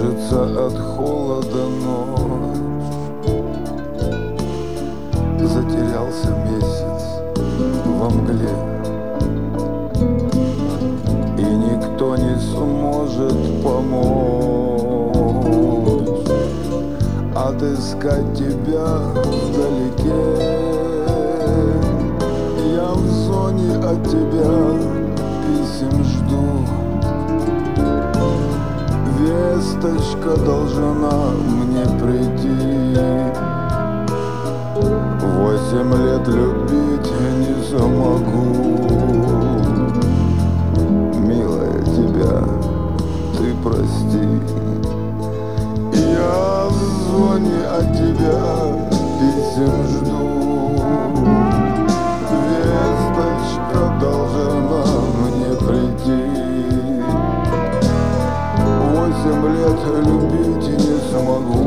Кружится от холода ночь, затерялся месяц во мгле, и никто не сможет помочь отыскать тебя вдалеке. Я в зоне от тебя писем жду, весточка должна мне прийти. 8 лет любить не смогу, милая, тебя ты прости. Я в зоне от тебя писем жду, весточка должна мне прийти. 8 лет любить не смогу,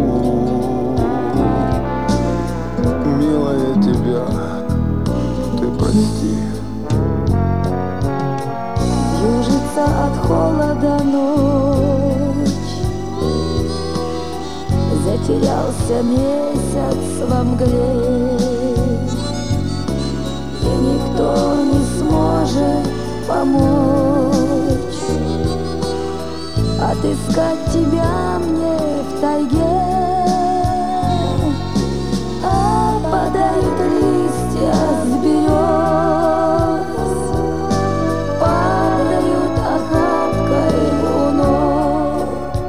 милая, тебя ты прости. Южится от холода ночь, затерялся месяц во мгле, и никто не сможет помочь отыскать тебя мне в тайге. Падают листья с берез, падают охапкой у ног.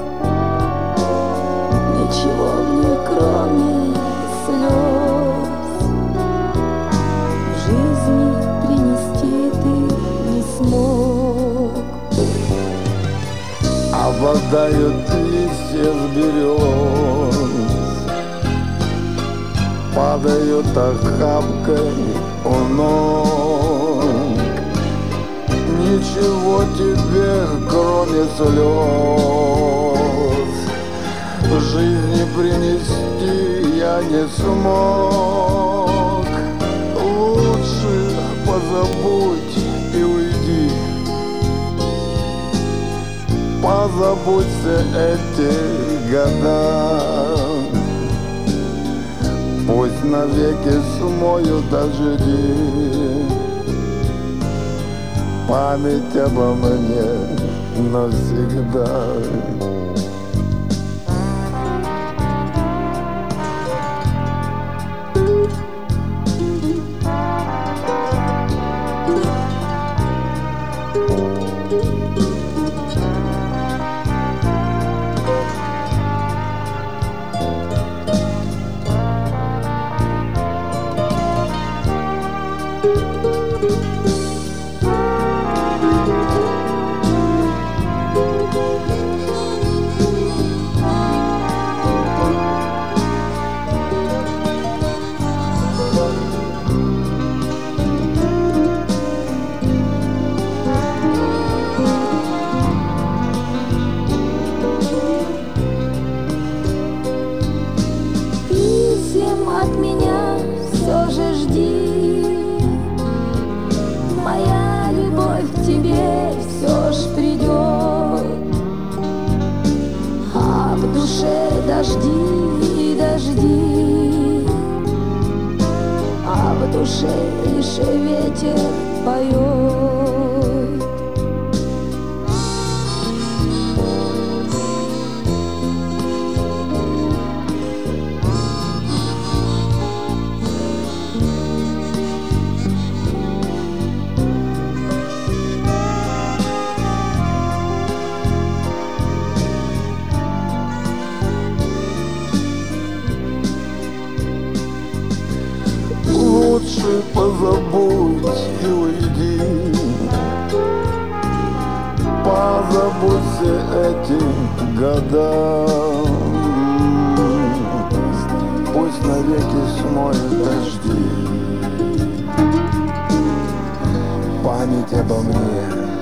Ничего мне, кроме слез, в жизни принести ты не смог. Опадают листья с берез, падают охапкой у ног. Ничего тебе, кроме слез, в жизни принести я не смог. Лучше позабудь и уйди, позабудься эти года. Пусть навеки смою дожди память обо мне навсегда. От меня все же жди, моя любовь к тебе все ж придет, а в душе дожди, дожди, а в душе лишь ветер поет. Лучше позабудь и уйди, позабудься эти года. Пусть навеки смоют дожди память обо мне